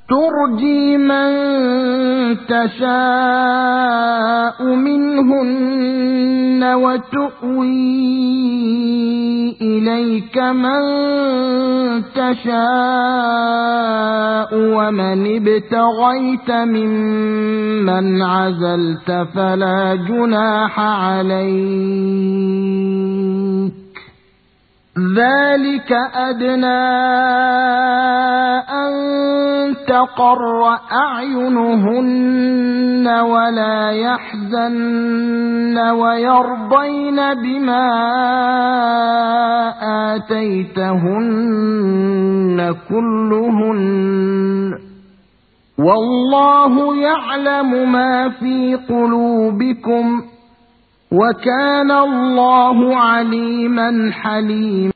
ترجي من تشاء منهن وتؤوي إليك من تشاء ومن ابتغيت ممن عزلت فلا جناح عليك ذلك أدنى أن تقر أعينهن ولا يحزن ويرضين بما آتيتهن كلهن والله يعلم ما في قلوبكم وكان الله عليما حليما